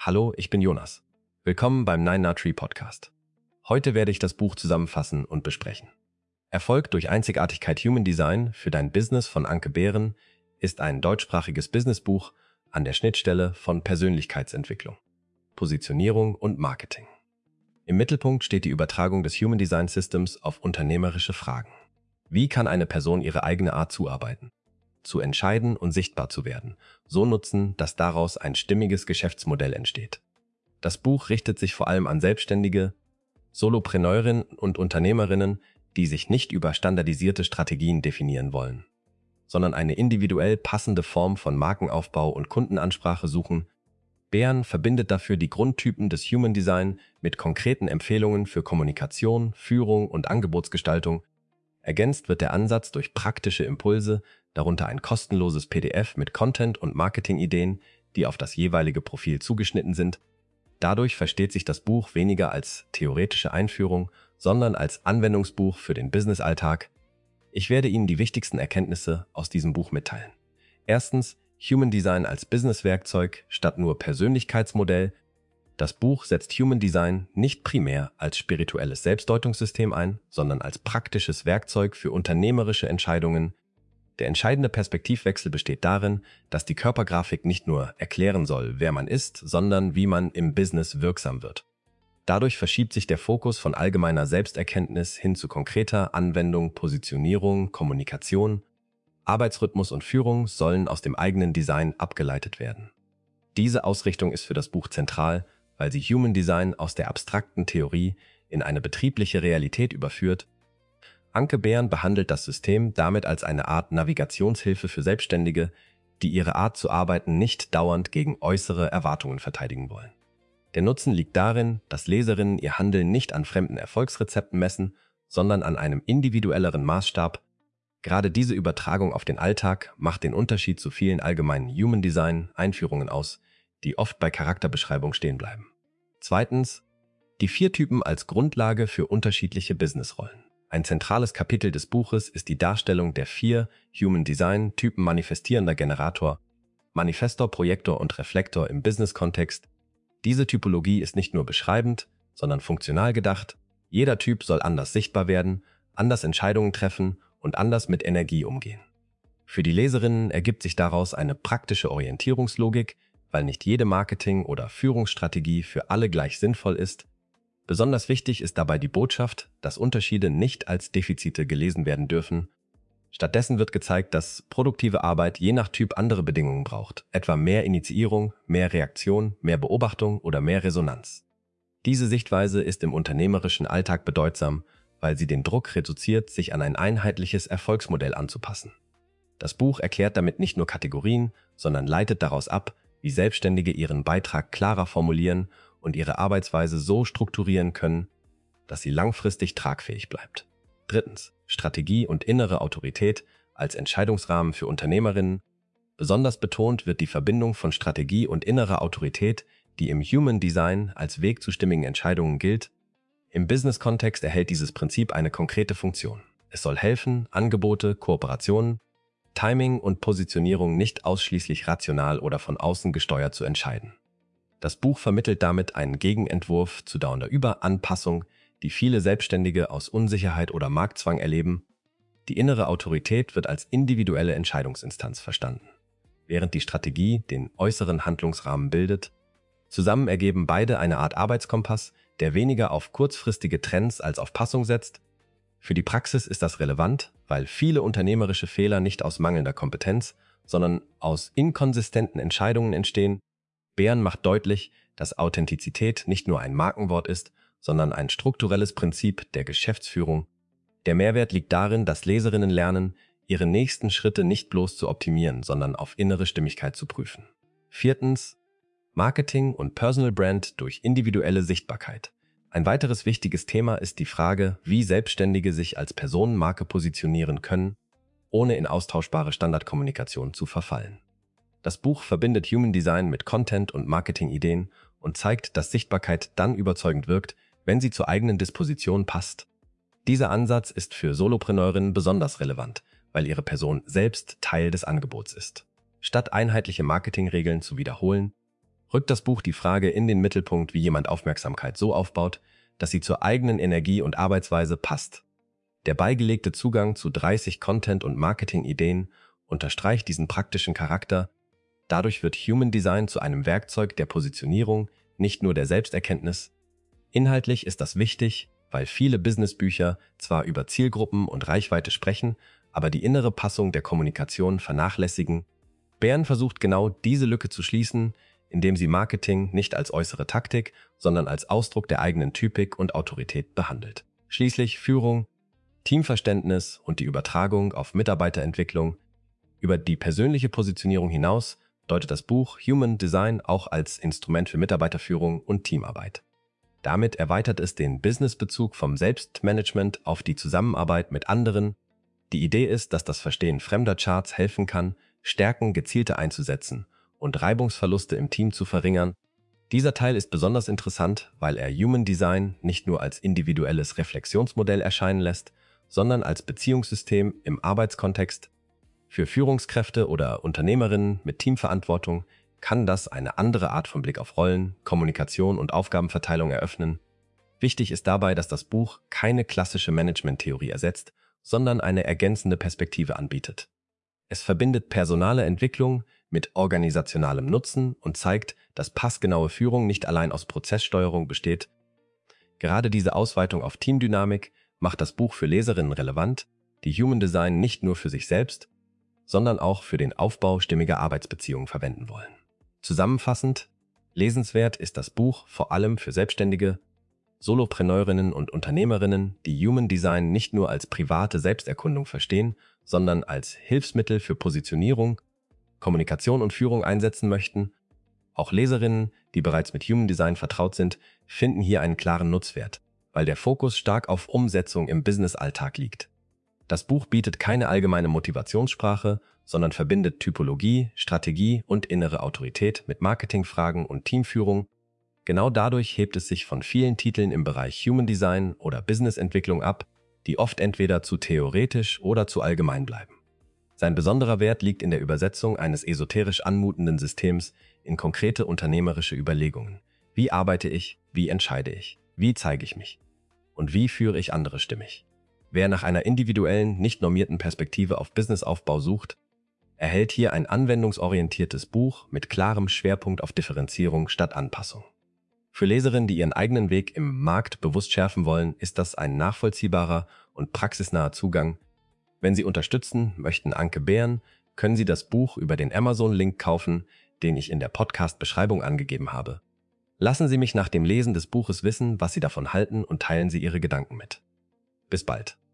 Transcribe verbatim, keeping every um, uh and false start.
Hallo, ich bin Jonas. Willkommen beim Nine Nut Tree Podcast. Heute werde ich das Buch zusammenfassen und besprechen. Erfolg durch Einzigartigkeit Human Design für dein Business von Anke Behren ist ein deutschsprachiges Businessbuch an der Schnittstelle von Persönlichkeitsentwicklung, Positionierung und Marketing. Im Mittelpunkt steht die Übertragung des Human Design Systems auf unternehmerische Fragen. Wie kann eine Person ihre eigene Art zuarbeiten, zu entscheiden und sichtbar zu werden, so nutzen, dass daraus ein stimmiges Geschäftsmodell entsteht? Das Buch richtet sich vor allem an Selbstständige, Solopreneurinnen und Unternehmerinnen, die sich nicht über standardisierte Strategien definieren wollen, sondern eine individuell passende Form von Markenaufbau und Kundenansprache suchen. Behren verbindet dafür die Grundtypen des Human Design mit konkreten Empfehlungen für Kommunikation, Führung und Angebotsgestaltung. Ergänzt wird der Ansatz durch praktische Impulse, darunter ein kostenloses P D F mit Content- und Marketingideen, die auf das jeweilige Profil zugeschnitten sind. Dadurch versteht sich das Buch weniger als theoretische Einführung, sondern als Anwendungsbuch für den Businessalltag. Ich werde Ihnen die wichtigsten Erkenntnisse aus diesem Buch mitteilen. Erstens, Human Design als Businesswerkzeug statt nur Persönlichkeitsmodell. Das Buch setzt Human Design nicht primär als spirituelles Selbstdeutungssystem ein, sondern als praktisches Werkzeug für unternehmerische Entscheidungen. Der entscheidende Perspektivwechsel besteht darin, dass die Körpergrafik nicht nur erklären soll, wer man ist, sondern wie man im Business wirksam wird. Dadurch verschiebt sich der Fokus von allgemeiner Selbsterkenntnis hin zu konkreter Anwendung, Positionierung, Kommunikation. Arbeitsrhythmus und Führung sollen aus dem eigenen Design abgeleitet werden. Diese Ausrichtung ist für das Buch zentral, weil sie Human Design aus der abstrakten Theorie in eine betriebliche Realität überführt. Anke Behren behandelt das System damit als eine Art Navigationshilfe für Selbstständige, die ihre Art zu arbeiten nicht dauernd gegen äußere Erwartungen verteidigen wollen. Der Nutzen liegt darin, dass Leserinnen ihr Handeln nicht an fremden Erfolgsrezepten messen, sondern an einem individuelleren Maßstab. Gerade diese Übertragung auf den Alltag macht den Unterschied zu vielen allgemeinen Human Design Einführungen aus, die oft bei Charakterbeschreibung stehen bleiben. Zweitens, die vier Typen als Grundlage für unterschiedliche Businessrollen. Ein zentrales Kapitel des Buches ist die Darstellung der vier Human Design Typen manifestierender Generator, Manifestor, Projektor und Reflektor im Business-Kontext. Diese Typologie ist nicht nur beschreibend, sondern funktional gedacht. Jeder Typ soll anders sichtbar werden, anders Entscheidungen treffen und anders mit Energie umgehen. Für die Leserinnen ergibt sich daraus eine praktische Orientierungslogik, weil nicht jede Marketing- oder Führungsstrategie für alle gleich sinnvoll ist. Besonders wichtig ist dabei die Botschaft, dass Unterschiede nicht als Defizite gelesen werden dürfen. Stattdessen wird gezeigt, dass produktive Arbeit je nach Typ andere Bedingungen braucht, etwa mehr Initiierung, mehr Reaktion, mehr Beobachtung oder mehr Resonanz. Diese Sichtweise ist im unternehmerischen Alltag bedeutsam, weil sie den Druck reduziert, sich an ein einheitliches Erfolgsmodell anzupassen. Das Buch erklärt damit nicht nur Kategorien, sondern leitet daraus ab, wie Selbstständige ihren Beitrag klarer formulieren und ihre Arbeitsweise so strukturieren können, dass sie langfristig tragfähig bleibt. Drittens, Strategie und innere Autorität als Entscheidungsrahmen für Unternehmerinnen. Besonders betont wird die Verbindung von Strategie und innerer Autorität, die im Human Design als Weg zu stimmigen Entscheidungen gilt. Im Business-Kontext erhält dieses Prinzip eine konkrete Funktion. Es soll helfen, Angebote, Kooperationen, Timing und Positionierung nicht ausschließlich rational oder von außen gesteuert zu entscheiden. Das Buch vermittelt damit einen Gegenentwurf zu dauernder Überanpassung, die viele Selbstständige aus Unsicherheit oder Marktzwang erleben. Die innere Autorität wird als individuelle Entscheidungsinstanz verstanden, während die Strategie den äußeren Handlungsrahmen bildet. Zusammen ergeben beide eine Art Arbeitskompass, der weniger auf kurzfristige Trends als auf Passung setzt. Für die Praxis ist das relevant, weil viele unternehmerische Fehler nicht aus mangelnder Kompetenz, sondern aus inkonsistenten Entscheidungen entstehen. Behren macht deutlich, dass Authentizität nicht nur ein Markenwort ist, sondern ein strukturelles Prinzip der Geschäftsführung. Der Mehrwert liegt darin, dass Leserinnen lernen, ihre nächsten Schritte nicht bloß zu optimieren, sondern auf innere Stimmigkeit zu prüfen. Viertens, Marketing und Personal Brand durch individuelle Sichtbarkeit. Ein weiteres wichtiges Thema ist die Frage, wie Selbstständige sich als Personenmarke positionieren können, ohne in austauschbare Standardkommunikation zu verfallen. Das Buch verbindet Human Design mit Content- und Marketing-Ideen und zeigt, dass Sichtbarkeit dann überzeugend wirkt, wenn sie zur eigenen Disposition passt. Dieser Ansatz ist für Solopreneurinnen besonders relevant, weil ihre Person selbst Teil des Angebots ist. Statt einheitliche Marketingregeln zu wiederholen, rückt das Buch die Frage in den Mittelpunkt, wie jemand Aufmerksamkeit so aufbaut, dass sie zur eigenen Energie und Arbeitsweise passt. Der beigelegte Zugang zu dreißig Content- und Marketing-Ideen unterstreicht diesen praktischen Charakter. Dadurch wird Human Design zu einem Werkzeug der Positionierung, nicht nur der Selbsterkenntnis. Inhaltlich ist das wichtig, weil viele Businessbücher zwar über Zielgruppen und Reichweite sprechen, aber die innere Passung der Kommunikation vernachlässigen. Bären versucht genau diese Lücke zu schließen, indem sie Marketing nicht als äußere Taktik, sondern als Ausdruck der eigenen Typik und Autorität behandelt. Schließlich Führung, Teamverständnis und die Übertragung auf Mitarbeiterentwicklung. Über die persönliche Positionierung hinaus deutet das Buch Human Design auch als Instrument für Mitarbeiterführung und Teamarbeit. Damit erweitert es den Businessbezug vom Selbstmanagement auf die Zusammenarbeit mit anderen. Die Idee ist, dass das Verstehen fremder Charts helfen kann, Stärken gezielter einzusetzen und Reibungsverluste im Team zu verringern. Dieser Teil ist besonders interessant, weil er Human Design nicht nur als individuelles Reflexionsmodell erscheinen lässt, sondern als Beziehungssystem im Arbeitskontext. Für Führungskräfte oder Unternehmerinnen mit Teamverantwortung kann das eine andere Art von Blick auf Rollen, Kommunikation und Aufgabenverteilung eröffnen. Wichtig ist dabei, dass das Buch keine klassische Management-Theorie ersetzt, sondern eine ergänzende Perspektive anbietet. Es verbindet personale Entwicklung mit organisationalem Nutzen und zeigt, dass passgenaue Führung nicht allein aus Prozesssteuerung besteht. Gerade diese Ausweitung auf Teamdynamik macht das Buch für Leserinnen relevant, die Human Design nicht nur für sich selbst, sondern auch für den Aufbau stimmiger Arbeitsbeziehungen verwenden wollen. Zusammenfassend, lesenswert ist das Buch vor allem für Selbstständige, Solopreneurinnen und Unternehmerinnen, die Human Design nicht nur als private Selbsterkundung verstehen, sondern als Hilfsmittel für Positionierung, Kommunikation und Führung einsetzen möchten. Auch Leserinnen, die bereits mit Human Design vertraut sind, finden hier einen klaren Nutzwert, weil der Fokus stark auf Umsetzung im Business-Alltag liegt. Das Buch bietet keine allgemeine Motivationssprache, sondern verbindet Typologie, Strategie und innere Autorität mit Marketingfragen und Teamführung. Genau dadurch hebt es sich von vielen Titeln im Bereich Human Design oder Businessentwicklung ab, die oft entweder zu theoretisch oder zu allgemein bleiben. Sein besonderer Wert liegt in der Übersetzung eines esoterisch anmutenden Systems in konkrete unternehmerische Überlegungen. Wie arbeite ich? Wie entscheide ich? Wie zeige ich mich? Und wie führe ich andere stimmig? Wer nach einer individuellen, nicht normierten Perspektive auf Businessaufbau sucht, erhält hier ein anwendungsorientiertes Buch mit klarem Schwerpunkt auf Differenzierung statt Anpassung. Für Leserinnen, die ihren eigenen Weg im Markt bewusst schärfen wollen, ist das ein nachvollziehbarer und praxisnaher Zugang. Wenn Sie unterstützen möchten Anke Bären, können Sie das Buch über den Amazon-Link kaufen, den ich in der Podcast-Beschreibung angegeben habe. Lassen Sie mich nach dem Lesen des Buches wissen, was Sie davon halten und teilen Sie Ihre Gedanken mit. Bis bald.